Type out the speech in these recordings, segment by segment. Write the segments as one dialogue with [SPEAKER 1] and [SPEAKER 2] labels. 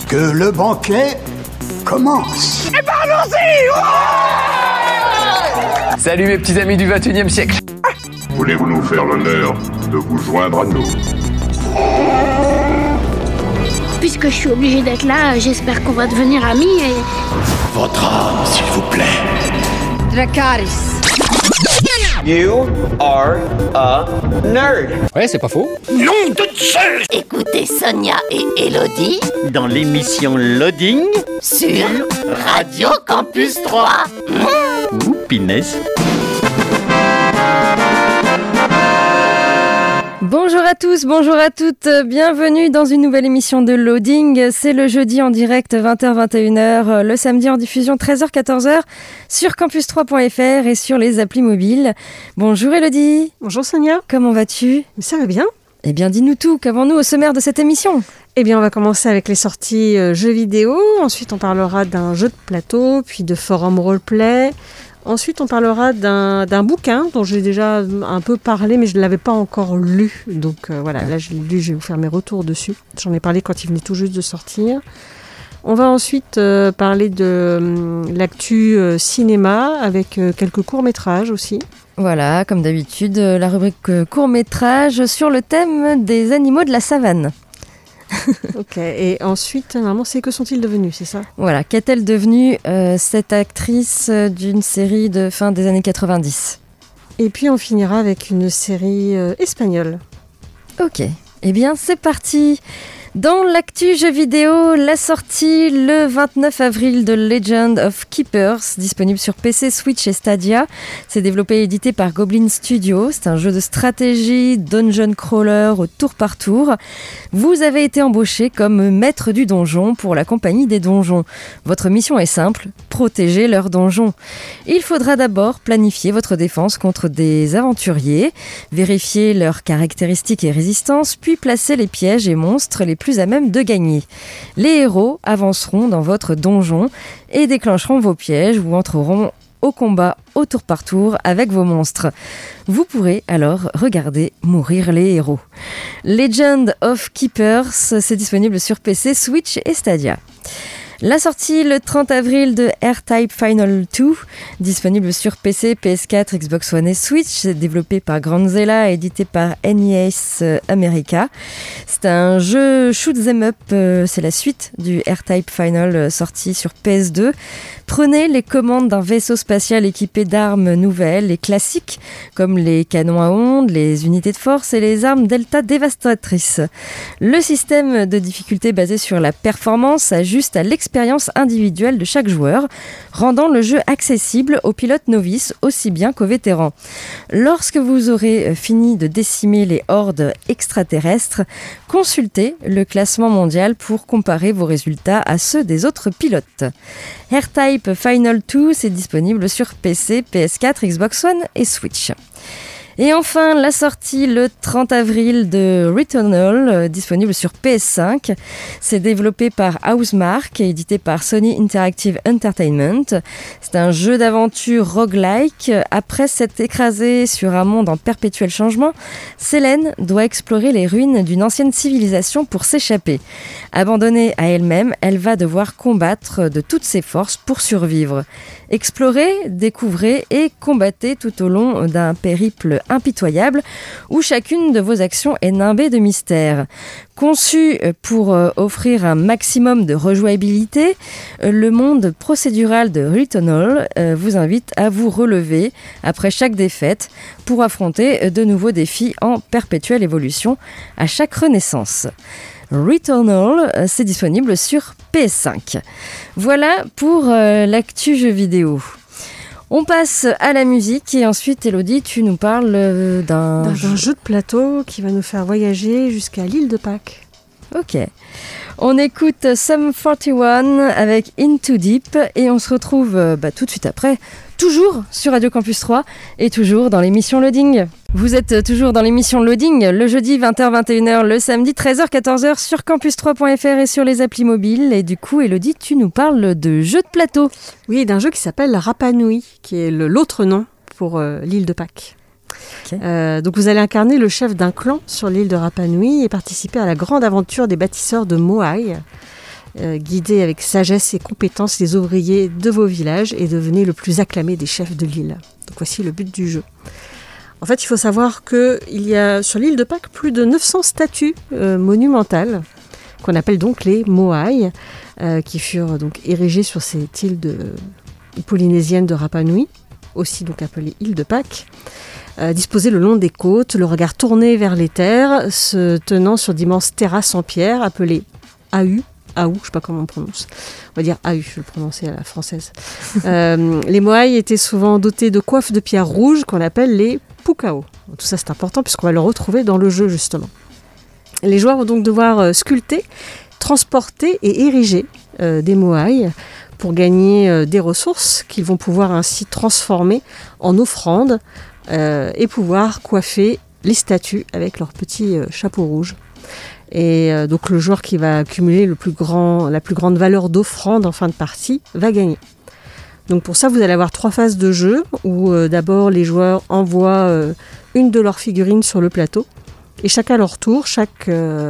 [SPEAKER 1] que le banquet commence.
[SPEAKER 2] Et ben allons-y!
[SPEAKER 3] Salut mes petits amis du 21e siècle.
[SPEAKER 4] Voulez-vous nous faire l'honneur de vous joindre à nous?
[SPEAKER 5] Puisque je suis obligée d'être là, j'espère qu'on va devenir amis et...
[SPEAKER 1] Votre âme, s'il vous plaît.
[SPEAKER 6] Dracarys.
[SPEAKER 7] You are a nerd.
[SPEAKER 3] Ouais, c'est pas faux.
[SPEAKER 1] Nom de Dieu!
[SPEAKER 8] Écoutez Sonia et Elodie
[SPEAKER 7] Dans l'émission Loading
[SPEAKER 8] sur Radio Campus 3.
[SPEAKER 7] ou Pinès.
[SPEAKER 9] Bonjour à tous, bonjour à toutes, bienvenue dans une nouvelle émission de Loading. C'est le jeudi en direct 20h-21h, le samedi en diffusion 13h-14h sur campus3.fr et sur les applis mobiles. Bonjour Elodie.
[SPEAKER 10] Bonjour Sonia.
[SPEAKER 9] Comment vas-tu?
[SPEAKER 10] Ça va bien?
[SPEAKER 9] Eh bien dis-nous tout, qu'avons-nous au sommaire de cette émission?
[SPEAKER 10] Eh bien on va commencer avec les sorties jeux vidéo, ensuite on parlera d'un jeu de plateau, puis de forum roleplay. Ensuite, on parlera d'un bouquin dont j'ai déjà un peu parlé, mais je ne l'avais pas encore lu. Donc voilà, là je l'ai lu, je vais vous faire mes retours dessus. J'en ai parlé quand il venait tout juste de sortir. On va ensuite parler de l'actu cinéma avec quelques courts-métrages aussi.
[SPEAKER 9] Voilà, comme d'habitude, la rubrique court-métrage sur le thème des animaux de la savane.
[SPEAKER 10] Ok, et ensuite, normalement, c'est que sont-ils devenus, c'est ça?
[SPEAKER 9] Voilà, qu'est-elle devenue cette actrice d'une série de fin des années 90?
[SPEAKER 10] Et puis on finira avec une série espagnole.
[SPEAKER 9] Ok, eh bien c'est parti. Dans l'actu jeux vidéo, la sortie le 29 avril de Legend of Keepers, disponible sur PC, Switch et Stadia. C'est développé et édité par Goblin Studio. C'est un jeu de stratégie, dungeon crawler au tour par tour. Vous avez été embauché comme maître du donjon pour la compagnie des donjons. Votre mission est simple, protéger leur donjon. Il faudra d'abord planifier votre défense contre des aventuriers, vérifier leurs caractéristiques et résistances, puis placer les pièges et monstres les plus à même de gagner. Les héros avanceront dans votre donjon et déclencheront vos pièges ou entreront au combat au tour par tour avec vos monstres. Vous pourrez alors regarder mourir les héros. Legend of Keepers, c'est disponible sur PC, Switch et Stadia. La sortie le 30 avril de R-Type Final 2, disponible sur PC, PS4, Xbox One et Switch, c'est développé par Granzella et édité par NES America. C'est un jeu shoot 'em up, c'est la suite du R-Type Final sorti sur PS2. Prenez les commandes d'un vaisseau spatial équipé d'armes nouvelles et classiques, comme les canons à ondes, les unités de force et les armes Delta dévastatrices. Le système de difficulté basé sur la performance s'ajuste à l'expérience individuelle de chaque joueur, rendant le jeu accessible aux pilotes novices aussi bien qu'aux vétérans. Lorsque vous aurez fini de décimer les hordes extraterrestres, consultez le classement mondial pour comparer vos résultats à ceux des autres pilotes. R-Type Final 2, c'est disponible sur PC, PS4, Xbox One et Switch. Et enfin, la sortie le 30 avril de Returnal, disponible sur PS5. C'est développé par Housemarque et édité par Sony Interactive Entertainment. C'est un jeu d'aventure roguelike. Après s'être écrasée sur un monde en perpétuel changement, Selene doit explorer les ruines d'une ancienne civilisation pour s'échapper. Abandonnée à elle-même, elle va devoir combattre de toutes ses forces pour survivre. Explorez, découvrez et combattez tout au long d'un périple impitoyable où chacune de vos actions est nimbée de mystère. Conçu pour offrir un maximum de rejouabilité, le monde procédural de Returnal vous invite à vous relever après chaque défaite pour affronter de nouveaux défis en perpétuelle évolution à chaque renaissance. Returnal, c'est disponible sur PS5. Voilà pour l'actu jeux vidéo. On passe à la musique et ensuite, Elodie, tu nous parles d'un
[SPEAKER 10] jeu de plateau qui va nous faire voyager jusqu'à l'île de Pâques.
[SPEAKER 9] Ok. On écoute Sum 41 avec Into Deep et on se retrouve tout de suite après, toujours sur Radio Campus 3 et toujours dans l'émission Loading. Vous êtes toujours dans l'émission Loading, le jeudi 20h-21h, le samedi 13h-14h sur campus3.fr et sur les applis mobiles. Et du coup, Elodie, tu nous parles de jeux de plateau.
[SPEAKER 10] Oui, d'un jeu qui s'appelle Rapa Nui, qui est l'autre nom pour l'île de Pâques. Okay. Donc vous allez incarner le chef d'un clan sur l'île de Rapa Nui et participer à la grande aventure des bâtisseurs de Moai. guidez avec sagesse et compétence les ouvriers de vos villages et devenez le plus acclamé des chefs de l'île. Donc voici le but du jeu. En fait, il faut savoir qu'il y a sur l'île de Pâques plus de 900 statues monumentales qu'on appelle donc les moai, qui furent donc érigées sur cette île polynésienne de Rapa Nui, aussi donc appelée île de Pâques, disposées le long des côtes, le regard tourné vers les terres, se tenant sur d'immenses terrasses en pierre appelées Ahu, je ne sais pas comment on prononce, on va dire Ahu, je vais le prononcer à la française. Les moai étaient souvent dotés de coiffes de pierre rouge qu'on appelle les pukao. Tout ça c'est important puisqu'on va le retrouver dans le jeu justement. Les joueurs vont donc devoir sculpter, transporter et ériger des moai pour gagner des ressources qu'ils vont pouvoir ainsi transformer en offrandes et pouvoir coiffer les statues avec leurs petits chapeaux rouges. Et donc le joueur qui va accumuler la plus grande valeur d'offrande en fin de partie va gagner. Donc pour ça, vous allez avoir 3 phases de jeu où d'abord les joueurs envoient une de leurs figurines sur le plateau et chacun à leur tour, chaque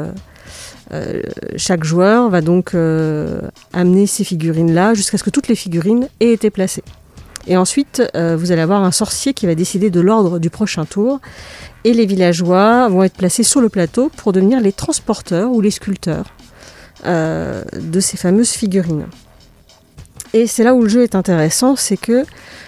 [SPEAKER 10] joueur va donc amener ces figurines-là jusqu'à ce que toutes les figurines aient été placées. Et ensuite, vous allez avoir un sorcier qui va décider de l'ordre du prochain tour et les villageois vont être placés sur le plateau pour devenir les transporteurs ou les sculpteurs de ces fameuses figurines. Et c'est là où le jeu est intéressant, c'est que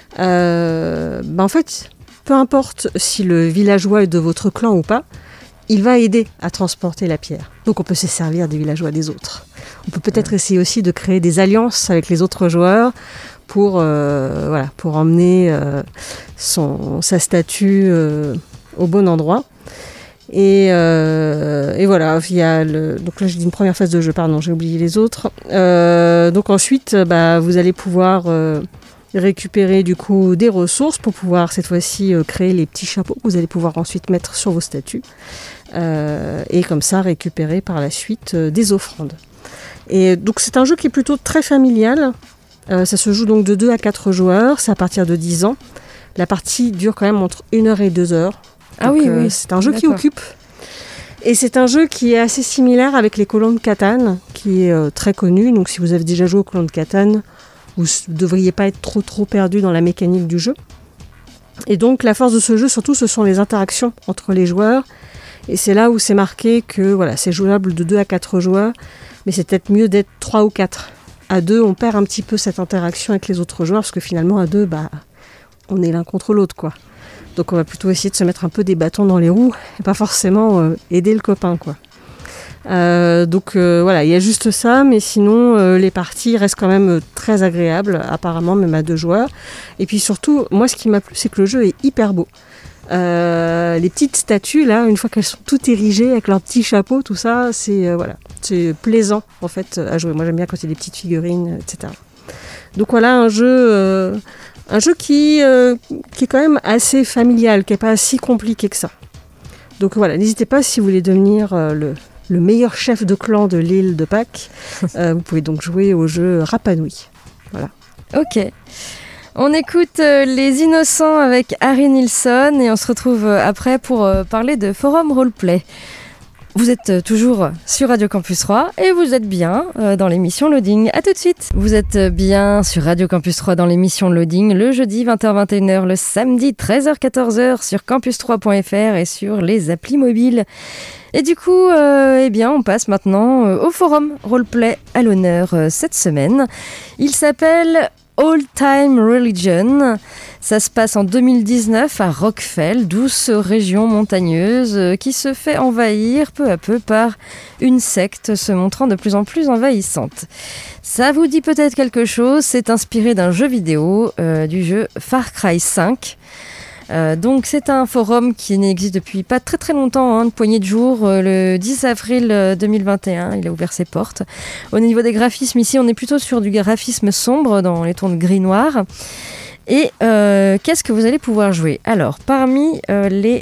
[SPEAKER 10] en fait, peu importe si le villageois est de votre clan ou pas, il va aider à transporter la pierre. Donc on peut se servir des villageois des autres. On peut peut-être essayer aussi de créer des alliances avec les autres joueurs pour emmener sa statue au bon endroit. Et voilà, donc là j'ai dit une première phase de jeu, pardon, j'ai oublié les autres. Donc ensuite, vous allez pouvoir récupérer du coup des ressources pour pouvoir cette fois-ci créer les petits chapeaux que vous allez pouvoir ensuite mettre sur vos statues. Et comme ça récupérer par la suite des offrandes. Et donc c'est un jeu qui est plutôt très familial. Ça se joue donc de 2 à 4 joueurs, c'est à partir de 10 ans. La partie dure quand même entre 1 heure et 2 heures. Donc, oui. C'est un jeu qui occupe. Et c'est un jeu qui est assez similaire avec les colons de Catane, qui est très connu. Donc si vous avez déjà joué aux colons de Catane, vous ne devriez pas être trop perdu dans la mécanique du jeu. Et donc la force de ce jeu, surtout, ce sont les interactions entre les joueurs. Et c'est là où c'est marqué que voilà, c'est jouable de 2 à 4 joueurs, mais c'est peut-être mieux d'être 3 ou 4. À 2, on perd un petit peu cette interaction avec les autres joueurs, parce que finalement, à 2, on est l'un contre l'autre, quoi. Donc on va plutôt essayer de se mettre un peu des bâtons dans les roues, et pas forcément aider le copain, quoi. Voilà, il y a juste ça, mais sinon, les parties restent quand même très agréables, apparemment, même à 2 joueurs. Et puis surtout, moi, ce qui m'a plu, c'est que le jeu est hyper beau. Les petites statues là, une fois qu'elles sont toutes érigées avec leurs petits chapeaux, tout ça, c'est plaisant en fait à jouer. Moi j'aime bien quand il y a des petites figurines, etc. Donc voilà un jeu qui est quand même assez familial, qui n'est pas si compliqué que ça. Donc voilà, n'hésitez pas si vous voulez devenir le meilleur chef de clan de l'île de Pâques, vous pouvez donc jouer au jeu Rapa Nui. Voilà.
[SPEAKER 9] Ok. On écoute Les Innocents avec Harry Nilsson et on se retrouve après pour parler de Forum Roleplay. Vous êtes toujours sur Radio Campus 3 et vous êtes bien dans l'émission Loading. A tout de suite. Vous êtes bien sur Radio Campus 3 dans l'émission Loading le jeudi 20h-21h, le samedi 13h-14h sur campus3.fr et sur les applis mobiles. Et du coup, on passe maintenant au Forum Roleplay à l'honneur cette semaine. Il s'appelle Old Time Religion. Ça se passe en 2019 à Rockfell, douce région montagneuse qui se fait envahir peu à peu par une secte se montrant de plus en plus envahissante. Ça vous dit peut-être quelque chose, c'est inspiré d'un jeu vidéo, du jeu Far Cry 5. Donc c'est un forum qui n'existe depuis pas très très longtemps, une poignée de jours, le 10 avril 2021, il a ouvert ses portes. Au niveau des graphismes, ici on est plutôt sur du graphisme sombre dans les tons de gris-noir. Et qu'est-ce que vous allez pouvoir jouer ? Alors, parmi les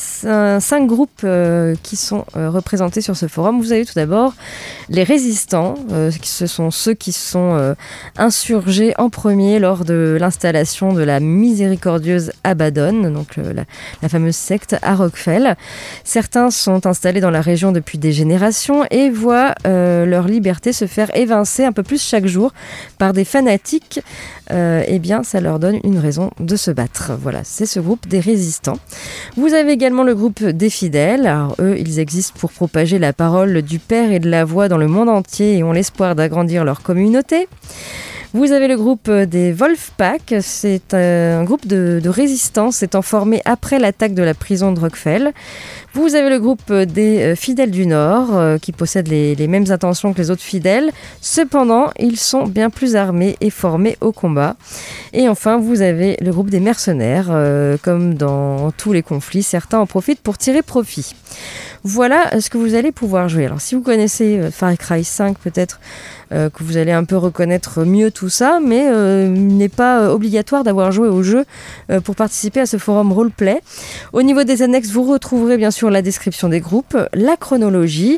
[SPEAKER 9] 5 groupes qui sont représentés sur ce forum, vous avez tout d'abord les résistants. Ce sont ceux qui sont insurgés en premier lors de l'installation de la miséricordieuse Abaddon, donc la fameuse secte à Rockfell. Certains sont installés dans la région depuis des générations et voient leur liberté se faire évincer un peu plus chaque jour par des fanatiques. Eh bien, ça leur donne une raison de se battre. Voilà, c'est ce groupe des résistants. Vous avez également le groupe des fidèles. Alors, eux, ils existent pour propager la parole du Père et de la Voix dans le monde entier et ont l'espoir d'agrandir leur communauté. Vous avez le groupe des Wolfpack, c'est un groupe de résistance étant formé après l'attaque de la prison de Rockfell. Vous avez le groupe des fidèles du Nord qui possèdent les mêmes intentions que les autres fidèles. Cependant, ils sont bien plus armés et formés au combat. Et enfin, vous avez le groupe des mercenaires. Comme dans tous les conflits, certains en profitent pour tirer profit. Voilà ce que vous allez pouvoir jouer. Alors, si vous connaissez Far Cry 5, peut-être que vous allez un peu reconnaître mieux tout ça, mais il n'est pas obligatoire d'avoir joué au jeu pour participer à ce forum roleplay. Au niveau des annexes, vous retrouverez bien sûr la description des groupes, la chronologie,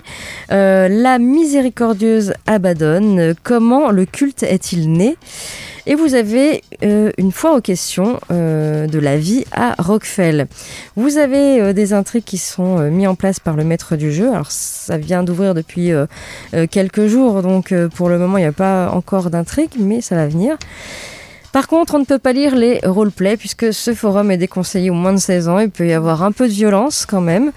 [SPEAKER 9] la miséricordieuse Abaddon, comment le culte est-il né ? Et vous avez une foire aux questions de la vie à Rockfell. Vous avez des intrigues qui sont mises en place par le maître du jeu. Alors ça vient d'ouvrir depuis quelques jours, donc pour le moment il n'y a pas encore d'intrigue, mais ça va venir. Par contre, on ne peut pas lire les roleplays puisque ce forum est déconseillé aux moins de 16 ans. Il peut y avoir un peu de violence quand même.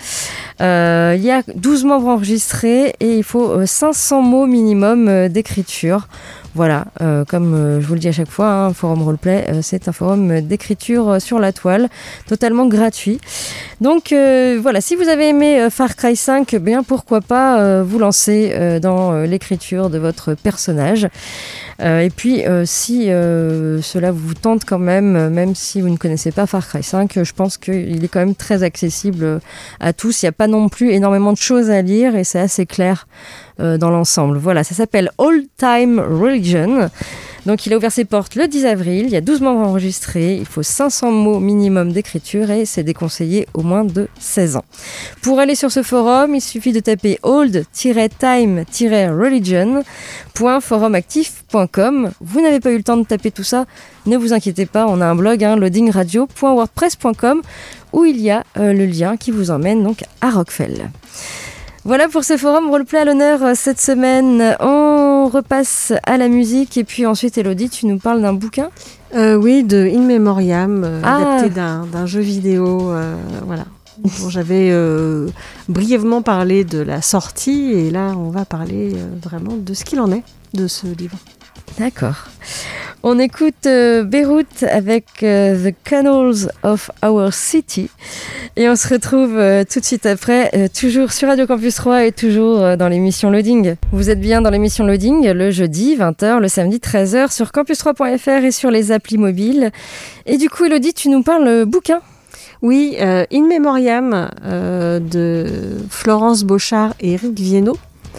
[SPEAKER 9] Il y a 12 membres enregistrés et il faut 500 mots minimum d'écriture. Voilà, comme je vous le dis à chaque fois, un forum roleplay, c'est un forum d'écriture sur la toile, totalement gratuit. Donc voilà, si vous avez aimé Far Cry 5, bien pourquoi pas vous lancer dans l'écriture de votre personnage. Et puis si cela vous tente quand même si vous ne connaissez pas Far Cry 5, je pense qu'il est quand même très accessible à tous. Il n'y a pas non plus énormément de choses à lire et c'est assez clair dans l'ensemble. Voilà, ça s'appelle Old Time Religion. Donc il a ouvert ses portes le 10 avril, il y a 12 membres enregistrés, il faut 500 mots minimum d'écriture et c'est déconseillé au moins de 16 ans. Pour aller sur ce forum, il suffit de taper old-time-religion.forumactif.com. Vous n'avez pas eu le temps de taper tout ça, ne vous inquiétez pas, on a un blog, loadingradio.wordpress.com où il y a le lien qui vous emmène donc à Rockfell. Voilà pour ce forum roleplay à l'honneur cette semaine. On repasse à la musique et puis ensuite, Elodie, tu nous parles d'un bouquin ?
[SPEAKER 10] Oui, de In Memoriam, adapté d'un jeu vidéo. Voilà. Bon, j'avais brièvement parlé de la sortie et là, on va parler vraiment de ce qu'il en est de ce livre.
[SPEAKER 9] D'accord. On écoute Beyrouth avec The Canals of Our City et on se retrouve tout de suite après, toujours sur Radio Campus 3 et toujours dans l'émission Loading. Vous êtes bien dans l'émission Loading le jeudi 20h, le samedi 13h sur campus3.fr et sur les applis mobiles. Et du coup, Elodie, tu nous parles bouquin ?
[SPEAKER 10] Oui, In Memoriam de Florence Beauchard et Éric Viennot.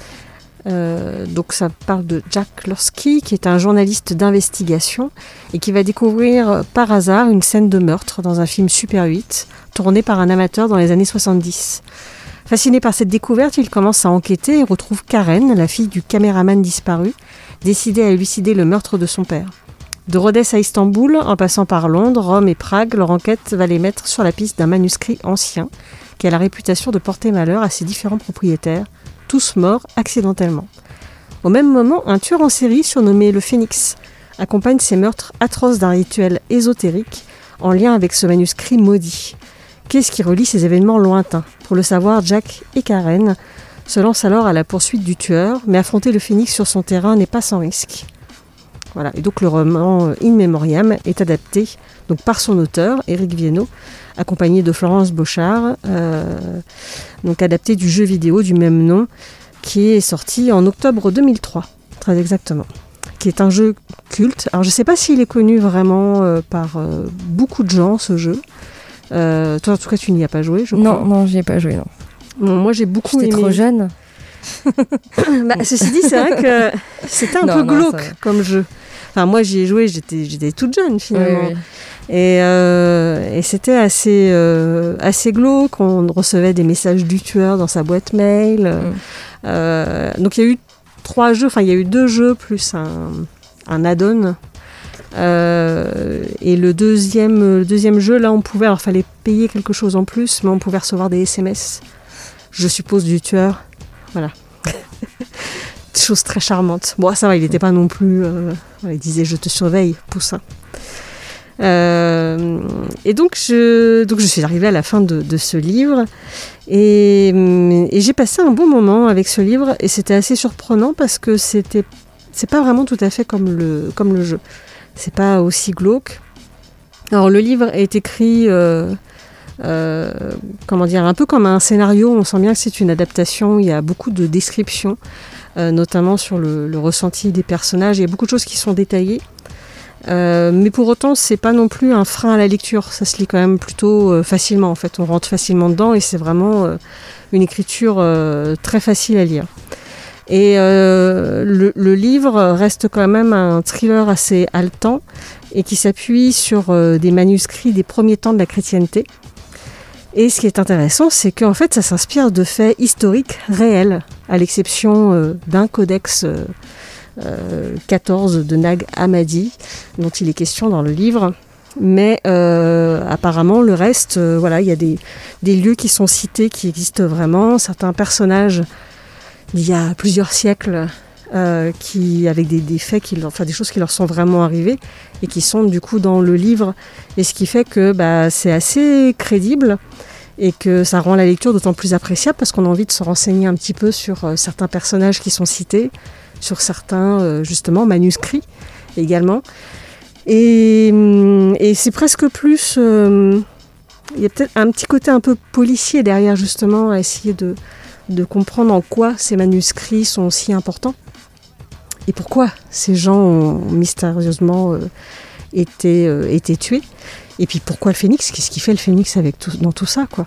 [SPEAKER 10] Donc ça parle de Jack Lorski qui est un journaliste d'investigation et qui va découvrir par hasard une scène de meurtre dans un film Super 8 tourné par un amateur dans les années 70. Fasciné par cette découverte, il commence à enquêter et retrouve Karen, la fille du caméraman disparu, décidée à élucider le meurtre de son père. De Rhodes à Istanbul, en passant par Londres, Rome et Prague, leur enquête va les mettre sur la piste d'un manuscrit ancien qui a la réputation de porter malheur à ses différents propriétaires, tous morts accidentellement. Au même moment, un tueur en série surnommé le Phénix accompagne ces meurtres atroces d'un rituel ésotérique en lien avec ce manuscrit maudit. Qu'est-ce qui relie ces événements lointains ? Pour le savoir, Jack et Karen se lancent alors à la poursuite du tueur, mais affronter le Phénix sur son terrain n'est pas sans risque. Voilà. Et donc le roman In Memoriam est adapté donc, par son auteur, Éric Viennot, accompagné de Florence Beauchard, donc adapté du jeu vidéo du même nom, qui est sorti en octobre 2003, très exactement, qui est un jeu culte. Alors je ne sais pas s'il est connu vraiment par beaucoup de gens, ce jeu. Toi, en tout cas, tu n'y as pas joué, je crois.
[SPEAKER 9] Non, j'y ai pas joué, non.
[SPEAKER 10] Bon, moi, j'ai beaucoup aimé.
[SPEAKER 9] J'étais trop jeune.
[SPEAKER 10] Ceci dit, c'est vrai que c'était un peu glauque comme jeu. Enfin, moi, j'y ai joué, j'étais toute jeune finalement.
[SPEAKER 9] Oui.
[SPEAKER 10] Et c'était assez glauque. On recevait des messages du tueur dans sa boîte mail. Donc il y a eu 3 jeux, enfin il y a eu 2 jeux plus un add-on. Et le deuxième jeu, là, alors fallait payer quelque chose en plus, mais on pouvait recevoir des SMS, je suppose, du tueur. Voilà. Chose très charmante. Bon, ça va, il n'était pas non plus... il disait « je te surveille, poussin ». Et donc je suis arrivée à la fin de ce livre et j'ai passé un bon moment avec ce livre et c'était assez surprenant parce que c'est pas vraiment tout à fait comme le jeu. C'est pas aussi glauque. Alors le livre est écrit un peu comme un scénario. On sent bien que c'est une adaptation. Il y a beaucoup de descriptions, notamment sur le ressenti des personnages. Il y a beaucoup de choses qui sont détaillées. Mais pour autant, c'est pas non plus un frein à la lecture. Ça se lit quand même plutôt facilement. En fait, on rentre facilement dedans et c'est vraiment une écriture très facile à lire. Et le livre reste quand même un thriller assez haletant et qui s'appuie sur des manuscrits des premiers temps de la chrétienté. Et ce qui est intéressant, c'est qu'en fait, ça s'inspire de faits historiques réels, à l'exception d'un codex 14 de Nag Hammadi, dont il est question dans le livre. Mais apparemment, le reste, il y a des lieux qui sont cités, qui existent vraiment. Certains personnages d'il y a plusieurs siècles, avec des faits, des choses qui leur sont vraiment arrivées et qui sont du coup dans le livre. Et ce qui fait que c'est assez crédible et que ça rend la lecture d'autant plus appréciable parce qu'on a envie de se renseigner un petit peu sur certains personnages qui sont cités, sur certains justement manuscrits également. Et c'est presque plus... il y a peut-être un petit côté un peu policier derrière justement à essayer de comprendre en quoi ces manuscrits sont si importants et pourquoi ces gens ont mystérieusement été tués. Et puis pourquoi le phénix ? Qu'est-ce qui fait le phénix dans tout ça, quoi ?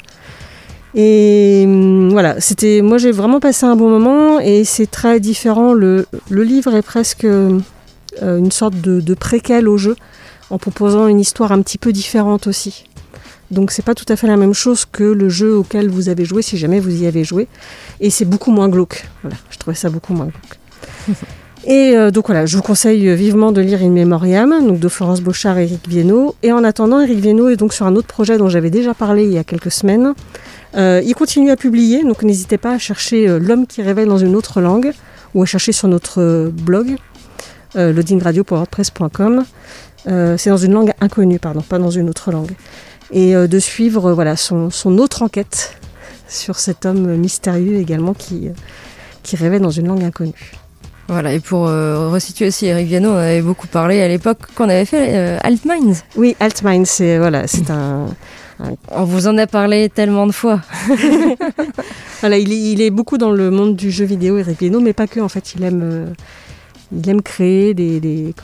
[SPEAKER 10] Et voilà, moi j'ai vraiment passé un bon moment et c'est très différent. Le livre est presque une sorte de préquel au jeu, en proposant une histoire un petit peu différente aussi. Donc c'est pas tout à fait la même chose que le jeu auquel vous avez joué, si jamais vous y avez joué. Et c'est beaucoup moins glauque. Voilà, je trouvais ça beaucoup moins glauque. Et donc voilà, je vous conseille vivement de lire In Memoriam, donc de Florence Bochart et Éric Viennot. Et en attendant, Éric Viennot est donc sur un autre projet dont j'avais déjà parlé il y a quelques semaines. Il continue à publier, donc n'hésitez pas à chercher L'homme qui révèle dans une autre langue ou à chercher sur notre blog loadingradio.wordpress.com. C'est dans une langue inconnue, pas dans une autre langue. Et de suivre son autre enquête sur cet homme mystérieux également qui révèle dans une langue inconnue.
[SPEAKER 9] Voilà, et pour resituer aussi Éric Viennot, on avait beaucoup parlé à l'époque qu'on avait fait Altminds.
[SPEAKER 10] Oui, Altminds, c'est un...
[SPEAKER 9] On vous en a parlé tellement de fois.
[SPEAKER 10] Voilà, il est beaucoup dans le monde du jeu vidéo, Éric Viennot, mais pas que. En fait, il aime créer des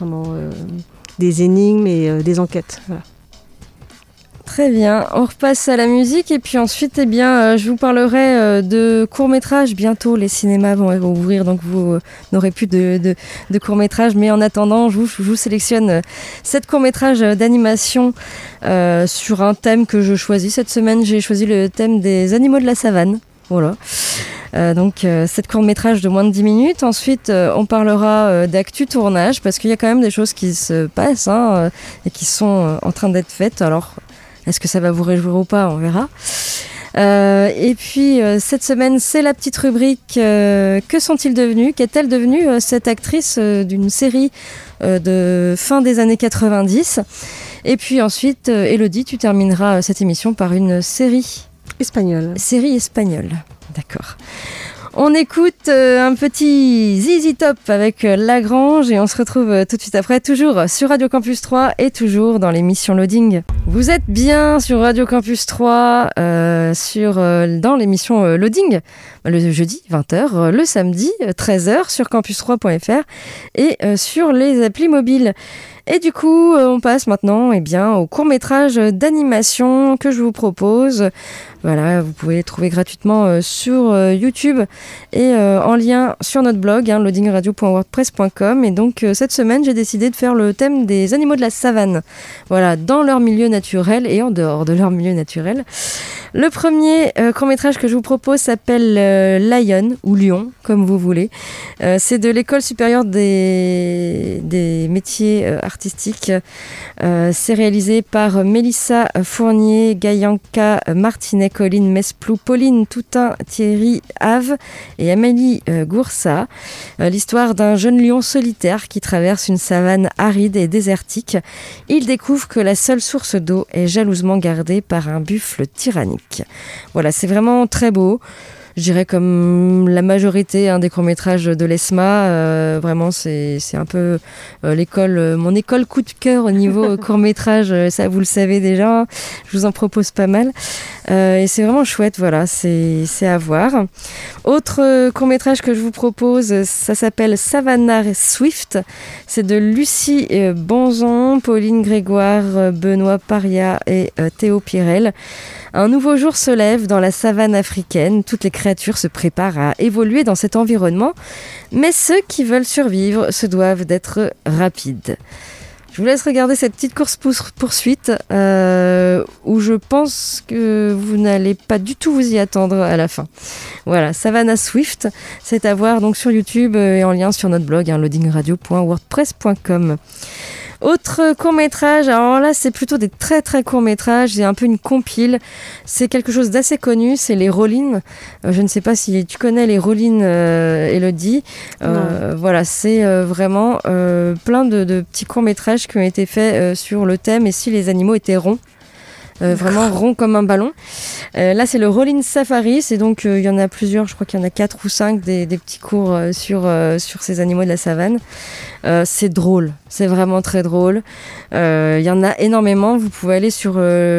[SPEAKER 10] énigmes et des enquêtes. Voilà.
[SPEAKER 9] Très bien, on repasse à la musique et puis ensuite je vous parlerai de courts-métrages. Bientôt les cinémas vont ouvrir, donc vous n'aurez plus de courts-métrages, mais en attendant je vous sélectionne 7 courts-métrages d'animation sur un thème que je choisis. Cette semaine j'ai choisi le thème des animaux de la savane. Voilà. Donc 7 courts-métrages de moins de 10 minutes. Ensuite on parlera d'actu tournage parce qu'il y a quand même des choses qui se passent et qui sont en train d'être faites. Alors est-ce que ça va vous réjouir ou pas ? On verra. Et puis cette semaine, c'est la petite rubrique que sont-ils devenus ? Qu'est-elle devenue cette actrice d'une série de fin des années 90 ? Et puis ensuite, Élodie, tu termineras cette émission par une série
[SPEAKER 10] espagnole.
[SPEAKER 9] Série espagnole, d'accord. On écoute un petit ZZ Top avec Lagrange et on se retrouve tout de suite après, toujours sur Radio Campus 3 et toujours dans l'émission Loading. Vous êtes bien sur Radio Campus 3, dans l'émission Loading, le jeudi 20h, le samedi 13h sur campus3.fr et sur les applis mobiles. Et du coup, on passe maintenant au court-métrage d'animation que je vous propose. Voilà, vous pouvez les trouver gratuitement sur YouTube et en lien sur notre blog, loadingradio.wordpress.com. Et donc, cette semaine, j'ai décidé de faire le thème des animaux de la savane. Voilà, dans leur milieu naturel et en dehors de leur milieu naturel. Le premier court-métrage que je vous propose s'appelle Lion, ou Lion, comme vous voulez. C'est de l'École supérieure des métiers artistiques. C'est réalisé par Mélissa Fournier, Gayanka Martinet, Colline Mesplou, Pauline Toutain, Thierry Have et Amélie Goursa. L'histoire d'un jeune lion solitaire qui traverse une savane aride et désertique. Il découvre que la seule source d'eau est jalousement gardée par un buffle tyrannique. Voilà, c'est vraiment très beau. Je dirais comme la majorité des courts-métrages de l'ESMA, vraiment c'est un peu mon école coup de cœur au niveau court-métrage, ça vous le savez déjà, je vous en propose pas mal. Et c'est vraiment chouette, voilà, c'est à voir. Autre court-métrage que je vous propose, ça s'appelle Savannah Swift. C'est de Lucie Bonzon, Pauline Grégoire, Benoît Paria et Théo Pirel. Un nouveau jour se lève dans la savane africaine. Toutes les créatures se préparent à évoluer dans cet environnement. Mais ceux qui veulent survivre se doivent d'être rapides. Je vous laisse regarder cette petite course-poursuite où je pense que vous n'allez pas du tout vous y attendre à la fin. Voilà, Savannah Swift, c'est à voir donc sur YouTube et en lien sur notre blog, loadingradio.wordpress.com. Autre court-métrage, alors là c'est plutôt des très très courts-métrages, c'est un peu une compile, c'est quelque chose d'assez connu, c'est les Rollin. Je ne sais pas si tu connais les Rollin, Elodie. Voilà, c'est vraiment plein de petits courts-métrages qui ont été faits sur le thème et si les animaux étaient ronds. Vraiment rond comme un ballon. Là, c'est le Rollin Safari. C'est donc, il y en a plusieurs, je crois qu'il y en a 4 ou 5 des petits cours sur ces animaux de la savane. C'est drôle, c'est vraiment très drôle. Il y en a énormément. Vous pouvez aller sur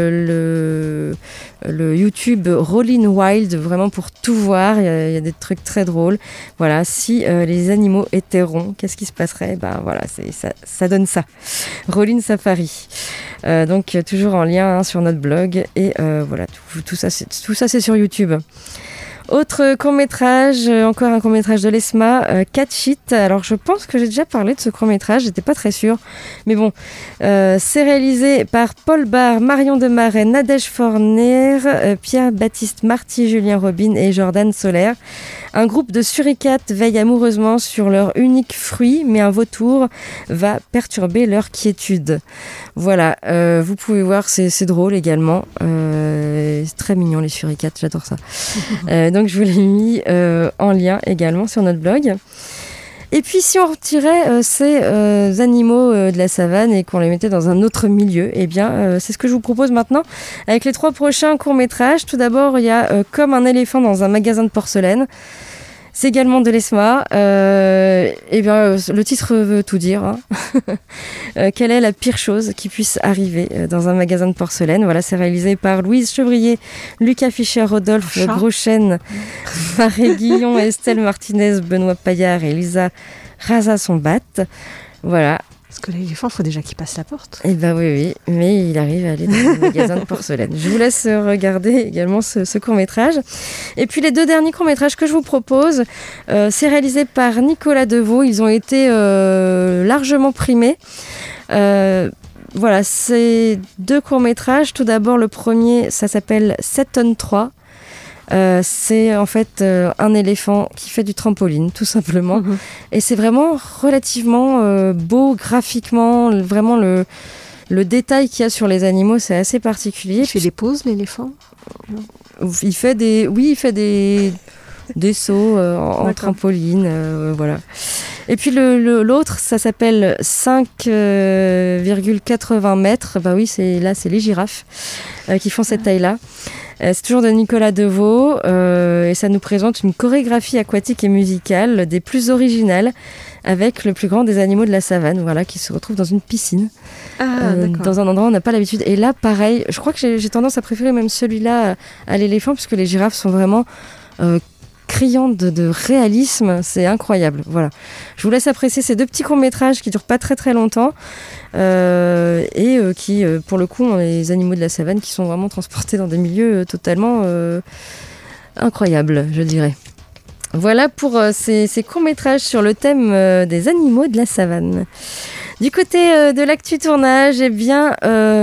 [SPEAKER 9] le YouTube Rollin Wild, vraiment pour tout voir. Il y a des trucs très drôles. Voilà, si les animaux étaient ronds, qu'est-ce qui se passerait ? Ben voilà, ça donne ça. Rollin Safari. Donc toujours en lien sur notre blog et voilà, tout ça c'est sur YouTube. Autre court-métrage, encore un court-métrage de l'ESMA, Catch It. Alors je pense que j'ai déjà parlé de ce court-métrage, j'étais pas très sûre, mais bon, c'est réalisé par Paul Barr, Marion Demarais, Nadège Forner, Pierre-Baptiste Marty, Julien Robin et Jordan Solaire. Un groupe de suricates veille amoureusement sur leur unique fruit, mais un vautour va perturber leur quiétude. Voilà, vous pouvez voir, c'est drôle également. C'est très mignon les suricates, j'adore ça. Donc je vous l'ai mis en lien également sur notre blog. Et puis si on retirait ces animaux de la savane et qu'on les mettait dans un autre milieu, eh bien c'est ce que je vous propose maintenant avec les 3 prochains courts-métrages. Tout d'abord, il y a Comme un éléphant dans un magasin de porcelaine. C'est également de l'ESMA. Eh bien, le titre veut tout dire. Hein. Quelle est la pire chose qui puisse arriver dans un magasin de porcelaine ? Voilà, c'est réalisé par Louise Chevrier, Lucas Fischer, Rodolphe Groschen, Marie Guillon, Estelle Martinez, Benoît Paillard et Lisa Razasombat. Voilà.
[SPEAKER 10] Parce que l'éléphant, il faut déjà qu'il passe la porte.
[SPEAKER 9] Eh bien oui, mais il arrive à aller dans un magasin de porcelaine. Je vous laisse regarder également ce court-métrage. Et puis les 2 derniers courts-métrages que je vous propose, c'est réalisé par Nicolas Deveau. Ils ont été largement primés. Voilà, c'est 2 courts-métrages. Tout d'abord, le premier, ça s'appelle 7 tonnes 3. C'est en fait un éléphant qui fait du trampoline, tout simplement. Mmh. Et c'est vraiment relativement beau graphiquement. Vraiment, le détail qu'il y a sur les animaux, c'est assez particulier.
[SPEAKER 10] Il fait des poses, l'éléphant ?
[SPEAKER 9] Il fait des sauts en trampoline, voilà. Et puis l'autre, ça s'appelle 5,80 mètres. Bah oui, c'est les girafes qui font cette taille-là. C'est toujours de Nicolas Deveau et ça nous présente une chorégraphie aquatique et musicale des plus originales avec le plus grand des animaux de la savane, voilà, qui se retrouve dans une piscine, dans un endroit où on n'a pas l'habitude. Et là, pareil, je crois que j'ai tendance à préférer même celui-là à l'éléphant, puisque les girafes sont vraiment criant de réalisme, c'est incroyable. Voilà. Je vous laisse apprécier ces 2 petits courts-métrages qui durent pas très très longtemps et qui, pour le coup, ont les animaux de la savane qui sont vraiment transportés dans des milieux totalement incroyables, je dirais. Voilà pour ces courts-métrages sur le thème des animaux de la savane. Du côté de l'actu tournage, eh bien,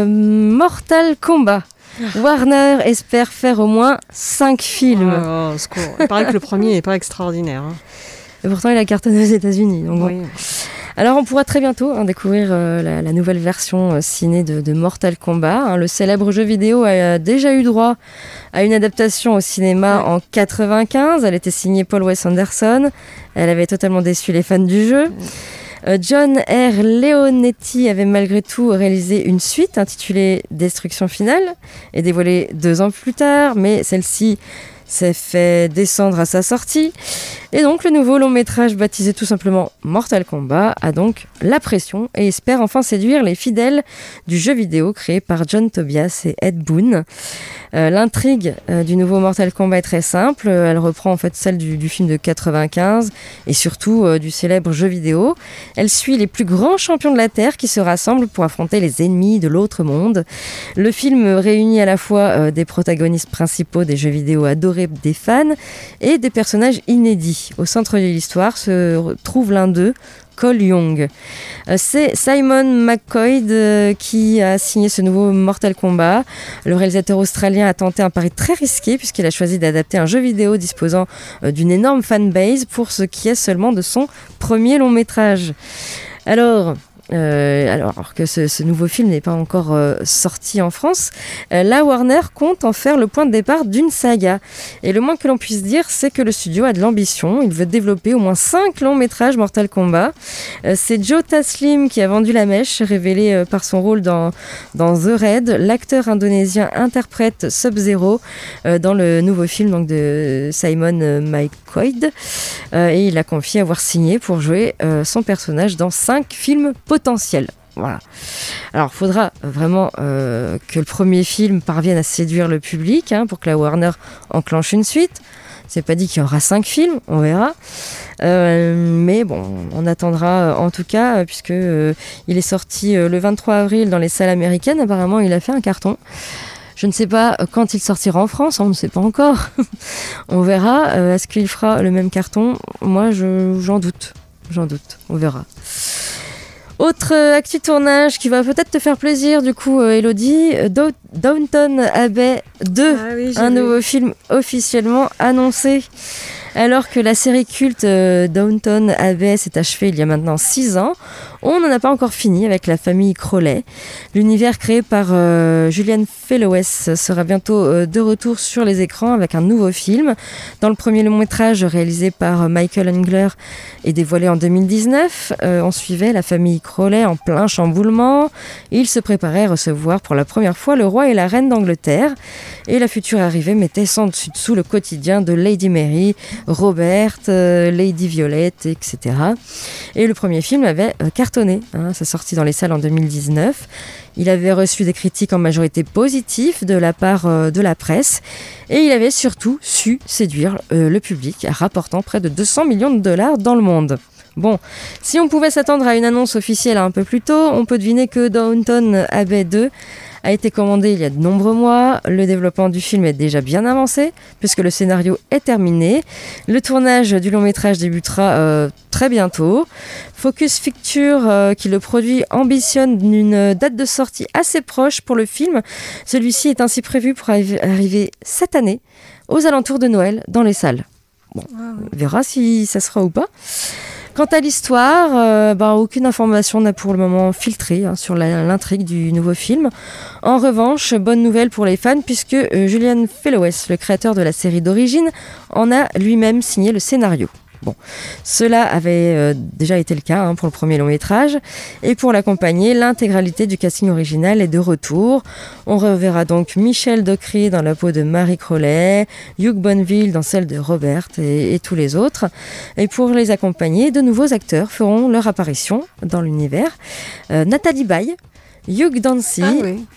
[SPEAKER 9] Mortal Kombat. Warner espère faire au moins 5 films.
[SPEAKER 10] Oh, secours. Il paraît que le premier n'est pas extraordinaire. Hein.
[SPEAKER 9] Et pourtant, il a cartonné aux États-Unis. Donc
[SPEAKER 10] oui.
[SPEAKER 9] Bon. Alors, on pourra très bientôt découvrir la nouvelle version ciné de Mortal Kombat. Le célèbre jeu vidéo a déjà eu droit à une adaptation au cinéma en 95. Elle était signée Paul Wes Anderson. Elle avait totalement déçu les fans du jeu. John R. Leonetti avait malgré tout réalisé une suite intitulée Destruction Finale et dévoilée 2 ans plus tard, mais celle-ci s'est fait descendre à sa sortie. Et donc le nouveau long métrage baptisé tout simplement Mortal Kombat a donc la pression et espère enfin séduire les fidèles du jeu vidéo créé par John Tobias et Ed Boon. L'intrigue du nouveau Mortal Kombat est très simple, elle reprend en fait celle du film de 95 et surtout du célèbre jeu vidéo. Elle suit les plus grands champions de la Terre qui se rassemblent pour affronter les ennemis de l'autre monde. Le film réunit à la fois des protagonistes principaux des jeux vidéo adorés des fans et des personnages inédits. Au centre de l'histoire se trouve l'un d'eux, Cole Young. C'est Simon McCoy qui a signé ce nouveau Mortal Kombat. Le réalisateur australien a tenté un pari très risqué puisqu'il a choisi d'adapter un jeu vidéo disposant d'une énorme fanbase pour ce qui est seulement de son premier long métrage. Alors que ce nouveau film n'est pas encore sorti en France, la Warner compte en faire le point de départ d'une saga. Et le moins que l'on puisse dire, c'est que le studio a de l'ambition. Il veut développer au moins 5 longs métrages Mortal Kombat. C'est Joe Taslim qui a vendu la mèche, révélé par son rôle dans The Raid. L'acteur indonésien interprète Sub-Zero dans le nouveau film donc, de Simon McCoy. Et il a confié avoir signé pour jouer son personnage dans 5 films potentiel. Voilà. Alors, il faudra vraiment que le premier film parvienne à séduire le public pour que la Warner enclenche une suite. C'est pas dit qu'il y aura 5 films, on verra. Mais bon, on attendra en tout cas, puisque il est sorti le 23 avril dans les salles américaines. Apparemment, il a fait un carton. Je ne sais pas quand il sortira en France, on ne sait pas encore. On verra. Est-ce qu'il fera le même carton ? Moi, j'en doute. On verra. Autre actu tournage qui va peut-être te faire plaisir, du coup, Elodie, Downton Abbey 2, un nouveau film officiellement annoncé. Alors que la série culte Downton Abbey s'est achevée il y a maintenant 6 ans, on n'en a pas encore fini avec la famille Crowley. L'univers créé par Julian Fellowes sera bientôt de retour sur les écrans avec un nouveau film. Dans le premier long métrage réalisé par Michael Engler et dévoilé en 2019, on suivait la famille Crowley en plein chamboulement. Ils se préparaient à recevoir pour la première fois le roi et la reine d'Angleterre. Et la future arrivée mettait sans dessus dessous le quotidien de Lady Mary, Robert, Lady Violette, etc. Et le premier film avait cartonné. Ça sortit dans les salles en 2019. Il avait reçu des critiques en majorité positives de la part de la presse. Et il avait surtout su séduire le public, rapportant près de 200 millions de dollars dans le monde. Bon, si on pouvait s'attendre à une annonce officielle un peu plus tôt, on peut deviner que Downton Abbey 2 a été commandé il y a de nombreux mois. Le développement du film est déjà bien avancé puisque le scénario est terminé. Le tournage du long métrage débutera très bientôt. Focus Feature, qui le produit, ambitionne une date de sortie assez proche pour le film. Celui-ci est ainsi prévu pour arriver cette année aux alentours de Noël dans les salles. Bon, on verra si ça sera ou pas. Quant à l'histoire, aucune information n'a pour le moment filtré sur l'intrigue du nouveau film. En revanche, bonne nouvelle pour les fans puisque Julian Fellowes, le créateur de la série d'origine, en a lui-même signé le scénario. Bon, cela avait déjà été le cas pour le premier long métrage et pour l'accompagner, l'intégralité du casting original est de retour. On reverra donc Michelle Dockery dans la peau de Mary Crowley, Hugh Bonneville dans celle de Robert et tous les autres. Et pour les accompagner, de nouveaux acteurs feront leur apparition dans l'univers. Nathalie Baye, Hugh Dancy,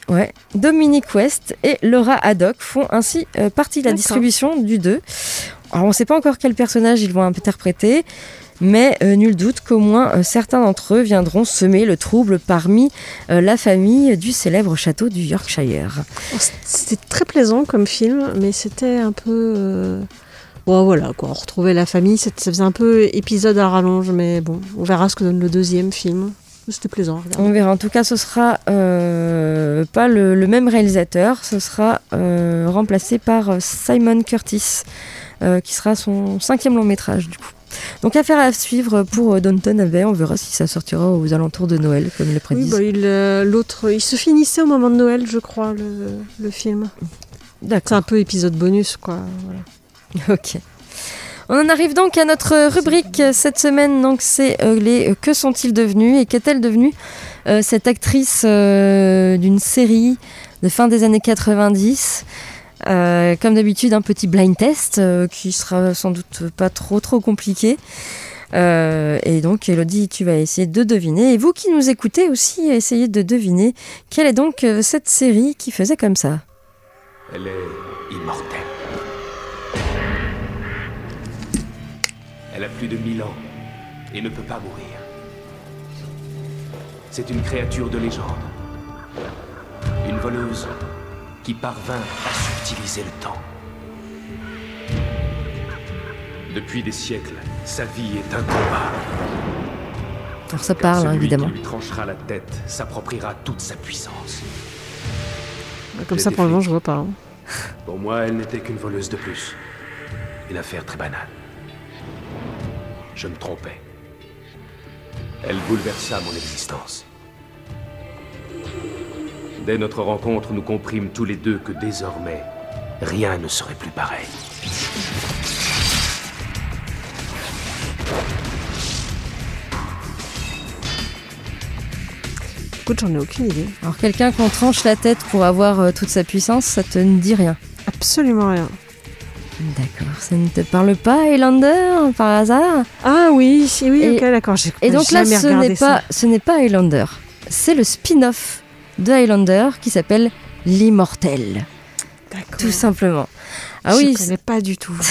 [SPEAKER 9] Dominic West et Laura Haddock font ainsi partie de la distribution du 2. Alors on ne sait pas encore quel personnage ils vont interpréter, mais nul doute qu'au moins certains d'entre eux viendront semer le trouble parmi la famille du célèbre château du Yorkshire.
[SPEAKER 10] C'était très plaisant comme film, mais c'était un peu... Bon voilà, quoi. On retrouvait la famille, ça faisait un peu épisode à rallonge, mais bon, on verra ce que donne le deuxième film. C'était plaisant à regarder.
[SPEAKER 9] On verra. En tout cas, ce sera pas le même réalisateur, ce sera remplacé par Simon Curtis, qui sera son 5e long métrage du coup. Donc affaire à suivre pour Downton Abbey, on verra si ça sortira aux alentours de Noël, comme il le prédisent.
[SPEAKER 10] Oui, il se finissait au moment de Noël, je crois, le film.
[SPEAKER 9] D'accord.
[SPEAKER 10] C'est un peu épisode bonus, quoi. Voilà.
[SPEAKER 9] Ok. On en arrive donc à notre rubrique cette semaine, donc c'est les que sont-ils devenus et qu'est-elle devenue cette actrice d'une série de fin des années 90. Comme d'habitude, un petit blind test qui sera sans doute pas trop compliqué. Et donc, Elodie, tu vas essayer de deviner. Et vous qui nous écoutez aussi, essayez de deviner quelle est donc cette série qui faisait comme ça.
[SPEAKER 2] Elle est immortelle. Elle a plus de 1000 ans et ne peut pas mourir. C'est une créature de légende. Une voleuse qui parvint à subtiliser le temps. Depuis des siècles, sa vie est un combat.
[SPEAKER 9] Alors ça parle, hein, évidemment.
[SPEAKER 2] Celui qui lui tranchera la tête s'appropriera toute sa puissance.
[SPEAKER 10] Comme ça, pour le moment, je vois pas. Hein.
[SPEAKER 2] Pour moi, elle n'était qu'une voleuse de plus. Une affaire très banale. Je me trompais. Elle bouleversa mon existence. Dès notre rencontre, nous comprîmes tous les deux que désormais, rien ne serait plus pareil.
[SPEAKER 10] Écoute, j'en ai aucune idée.
[SPEAKER 9] Alors quelqu'un qu'on tranche la tête pour avoir toute sa puissance, ça te ne dit rien?
[SPEAKER 10] Absolument rien.
[SPEAKER 9] D'accord, ça ne te parle pas, Highlander, par hasard?
[SPEAKER 10] Ah oui, ok, d'accord.
[SPEAKER 9] Et donc là, ce n'est pas Highlander, c'est le spin-off de Highlander qui s'appelle L'Immortel.
[SPEAKER 10] D'accord.
[SPEAKER 9] Tout simplement. Ah
[SPEAKER 10] je connais pas du tout.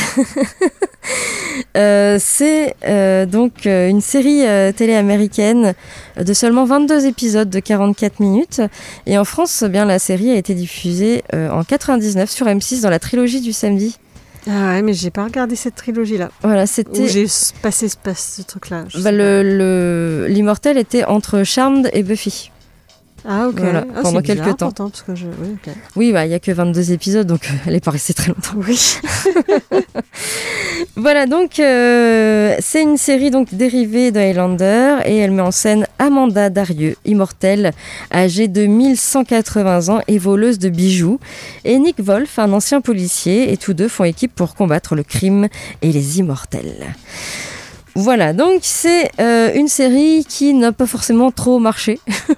[SPEAKER 9] C'est donc une série télé américaine de seulement 22 épisodes de 44 minutes. Et en France, bien, la série a été diffusée en 99 sur M6 dans la trilogie du samedi.
[SPEAKER 10] Ah ouais, mais j'ai pas regardé cette trilogie-là.
[SPEAKER 9] Voilà, c'était...
[SPEAKER 10] Où j'ai passé ce truc-là.
[SPEAKER 9] L'Immortel était entre Charmed et Buffy.
[SPEAKER 10] Ah ok,
[SPEAKER 9] voilà, pendant quelques temps.
[SPEAKER 10] Parce que
[SPEAKER 9] Oui, il n'y a que 22 épisodes, donc elle n'est pas restée très longtemps.
[SPEAKER 10] Oui.
[SPEAKER 9] Voilà, donc c'est une série donc dérivée de Highlander et elle met en scène Amanda Darieux, immortelle, âgée de 1180 ans et voleuse de bijoux, et Nick Wolf, un ancien policier, et tous deux font équipe pour combattre le crime et les immortels. Voilà, donc c'est une série qui n'a pas forcément trop marché.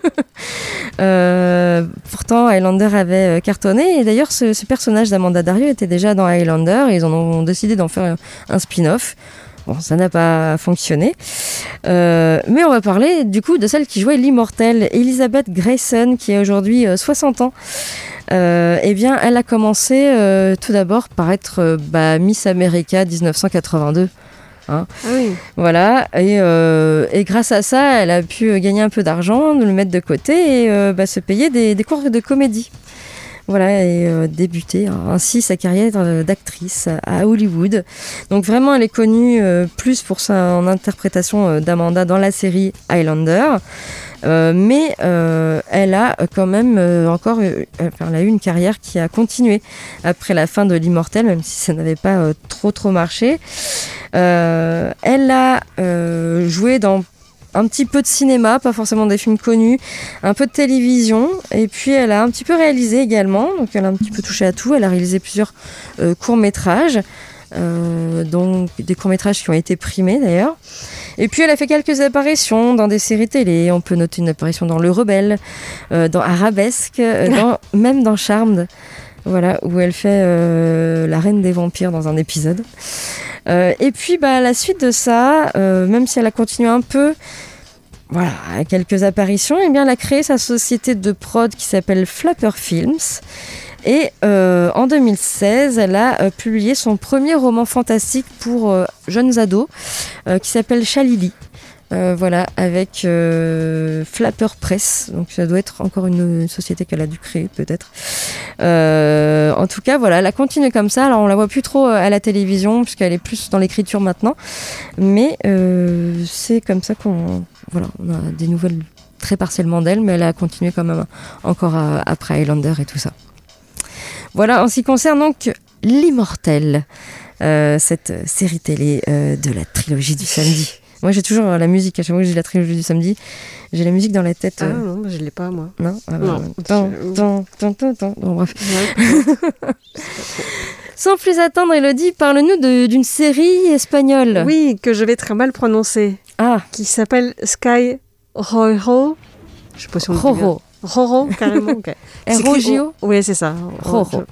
[SPEAKER 9] Pourtant, Highlander avait cartonné. Et d'ailleurs, ce personnage d'Amanda Darieux était déjà dans Highlander. Et ils en ont décidé d'en faire un spin-off. Bon, ça n'a pas fonctionné. Mais on va parler du coup de celle qui jouait l'immortelle, Elizabeth Grayson, qui a aujourd'hui 60 ans. Eh bien, elle a commencé tout d'abord par être Miss America 1982. Hein.
[SPEAKER 10] Ah oui.
[SPEAKER 9] Voilà, et grâce à ça, elle a pu gagner un peu d'argent, le mettre de côté et se payer des cours de comédie. Voilà, et débuter ainsi sa carrière d'actrice à Hollywood. Donc vraiment, elle est connue plus pour son interprétation d'Amanda dans la série Highlander. Mais elle a quand même elle a eu une carrière qui a continué après la fin de l'Immortel, même si ça n'avait pas trop marché. Elle a joué dans un petit peu de cinéma, pas forcément des films connus, un peu de télévision, et puis elle a un petit peu réalisé également, donc elle a un petit peu touché à tout. Elle a réalisé plusieurs courts-métrages, donc des courts-métrages qui ont été primés d'ailleurs. Et puis elle a fait quelques apparitions dans des séries télé. On peut noter une apparition dans Le Rebelle, dans Arabesque, même dans Charmed, voilà, où elle fait la reine des vampires dans un épisode. Et puis à la suite de ça, même si elle a continué un peu, voilà, quelques apparitions, eh bien elle a créé sa société de prod qui s'appelle Flapper Films. Et en 2016, elle a publié son premier roman fantastique pour jeunes ados qui s'appelle Chalili. Voilà, avec Flapper Press, donc ça doit être encore une société qu'elle a dû créer peut-être. En tout cas, voilà, elle a continué comme ça. Alors on la voit plus trop à la télévision puisqu'elle est plus dans l'écriture maintenant, mais c'est comme ça qu'on a des nouvelles très partiellement d'elle, mais elle a continué quand même encore après Highlander et tout ça. Voilà, en ce qui concerne donc L'Immortel, cette série télé de la trilogie du samedi. Moi, j'ai toujours la musique. À chaque fois que j'ai la trilogie du samedi, j'ai la musique dans la tête.
[SPEAKER 10] Ah non, je ne l'ai pas, moi.
[SPEAKER 9] Non, Bon, bref. Sans plus attendre, Elodie, parle-nous d'une série espagnole.
[SPEAKER 10] Oui, que je vais très mal prononcer. Qui s'appelle Sky Rojo. Je ne sais pas si on dit bien. Roro, carrément. Okay.
[SPEAKER 9] R-O-J-O.
[SPEAKER 10] Oui, c'est ça.
[SPEAKER 9] Roro.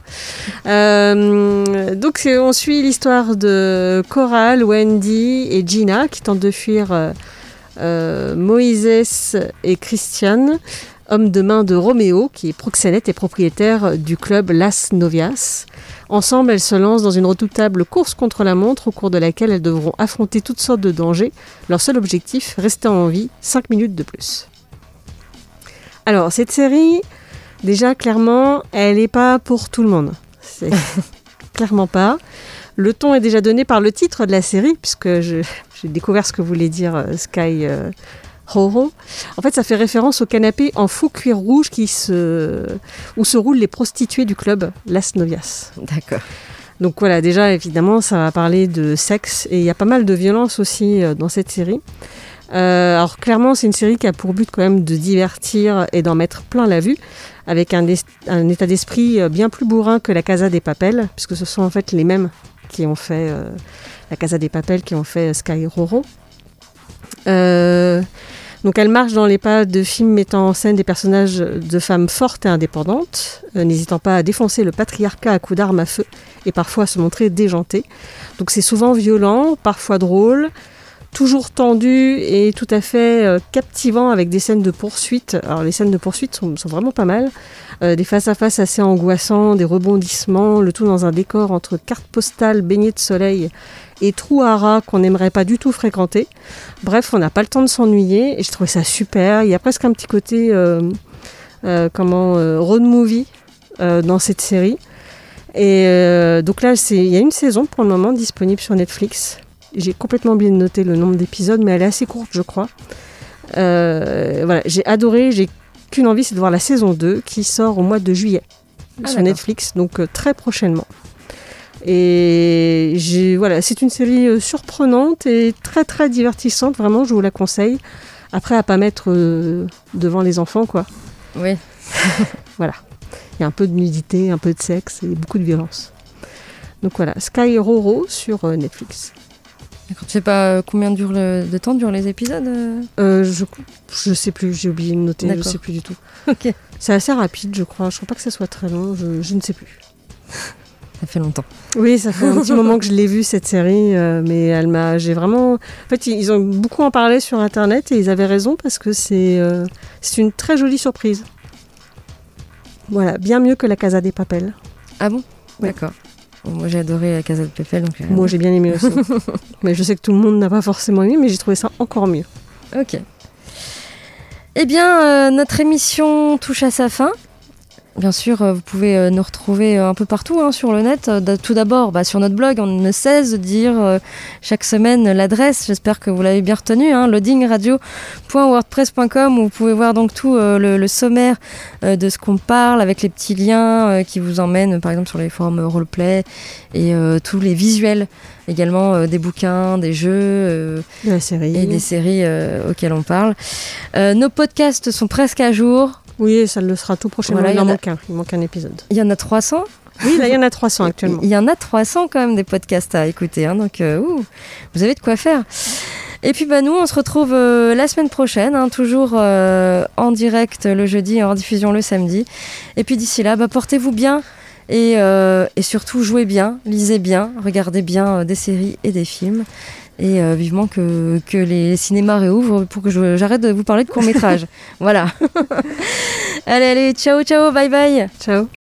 [SPEAKER 10] Donc, on suit l'histoire de Coral, Wendy et Gina qui tentent de fuir Moïse et Christian, homme de main de Roméo, qui est proxénète et propriétaire du club Las Novias. Ensemble, elles se lancent dans une redoutable course contre la montre au cours de laquelle elles devront affronter toutes sortes de dangers. Leur seul objectif, rester en vie 5 minutes de plus. Alors, cette série, déjà, clairement, elle n'est pas pour tout le monde. C'est clairement pas. Le ton est déjà donné par le titre de la série, puisque j'ai découvert ce que voulait dire Sky Rojo. En fait, ça fait référence au canapé en faux cuir rouge où se roulent les prostituées du club Las Novias.
[SPEAKER 9] D'accord.
[SPEAKER 10] Donc voilà, déjà, évidemment, ça va parler de sexe, et il y a pas mal de violence aussi dans cette série. Alors clairement, c'est une série qui a pour but quand même de divertir et d'en mettre plein la vue, avec un état d'esprit bien plus bourrin que la Casa des Papel, puisque ce sont en fait les mêmes qui ont fait la Casa des Papel, qui ont fait Sky Rojo. Donc elle marche dans les pas de films mettant en scène des personnages de femmes fortes et indépendantes, n'hésitant pas à défoncer le patriarcat à coups d'armes à feu et parfois à se montrer déjantées. Donc c'est souvent violent, parfois drôle, toujours tendu et tout à fait captivant, avec des scènes de poursuite. Alors les scènes de poursuite sont vraiment pas mal. Des face-à-face assez angoissants, des rebondissements, le tout dans un décor entre cartes postales baignées de soleil et trous à rats qu'on n'aimerait pas du tout fréquenter. Bref, on n'a pas le temps de s'ennuyer et je trouvais ça super. Il y a presque un petit côté road movie dans cette série. Et donc là, il y a une saison pour le moment disponible sur Netflix. J'ai complètement oublié de noter le nombre d'épisodes, mais elle est assez courte, je crois. Voilà, j'ai adoré, j'ai qu'une envie, c'est de voir la saison 2 qui sort au mois de juillet sur Netflix, donc très prochainement. Et c'est une série surprenante et très très divertissante, vraiment, je vous la conseille. Après, à pas mettre devant les enfants, quoi.
[SPEAKER 9] Oui.
[SPEAKER 10] Voilà. Il y a un peu de nudité, un peu de sexe et beaucoup de violence. Donc voilà, Sky Rojo sur Netflix.
[SPEAKER 9] D'accord. Tu sais pas combien de temps durent les épisodes
[SPEAKER 10] Je sais plus, j'ai oublié de noter. D'accord. Je sais plus du tout.
[SPEAKER 9] Ok.
[SPEAKER 10] C'est assez rapide, je crois. Je crois pas que ça soit très long, je ne sais plus.
[SPEAKER 9] Ça fait longtemps.
[SPEAKER 10] Oui, ça fait un petit moment que je l'ai vue, cette série, mais j'ai vraiment... En fait, ils ont beaucoup en parlé sur Internet et ils avaient raison parce que c'est une très jolie surprise. Voilà, bien mieux que la Casa des Papel.
[SPEAKER 9] Ah bon ?
[SPEAKER 10] Ouais.
[SPEAKER 9] D'accord. Bon, moi, j'ai adoré la Casa de Papel. Donc,
[SPEAKER 10] moi, j'ai bien aimé aussi. Mais je sais que tout le monde n'a pas forcément aimé, mais j'ai trouvé ça encore mieux.
[SPEAKER 9] Ok. Eh bien, notre émission touche à sa fin. Bien sûr, vous pouvez nous retrouver un peu partout sur le net. Tout d'abord, sur notre blog, on ne cesse de dire chaque semaine l'adresse. J'espère que vous l'avez bien retenu, loadingradio.wordpress.com, où vous pouvez voir donc tout le sommaire de ce qu'on parle, avec les petits liens qui vous emmènent, par exemple, sur les forums roleplay et tous les visuels également des bouquins, des jeux
[SPEAKER 10] de la série.
[SPEAKER 9] Et des séries auxquelles on parle. Nos podcasts sont presque à jour.
[SPEAKER 10] Oui, ça le sera tout prochainement.
[SPEAKER 9] Voilà,
[SPEAKER 10] il manque un épisode.
[SPEAKER 9] Il y en a 300.
[SPEAKER 10] Oui, là, il y en a 300 actuellement.
[SPEAKER 9] Il y en a 300 quand même des podcasts à écouter. Donc, vous avez de quoi faire. Et puis, nous, on se retrouve la semaine prochaine, toujours en direct le jeudi et en diffusion le samedi. Et puis, d'ici là, portez-vous bien et surtout, jouez bien, lisez bien, regardez bien des séries et des films. Et vivement que les cinémas réouvrent pour que j'arrête de vous parler de courts-métrages. Voilà. Allez, ciao, bye bye.
[SPEAKER 10] Ciao.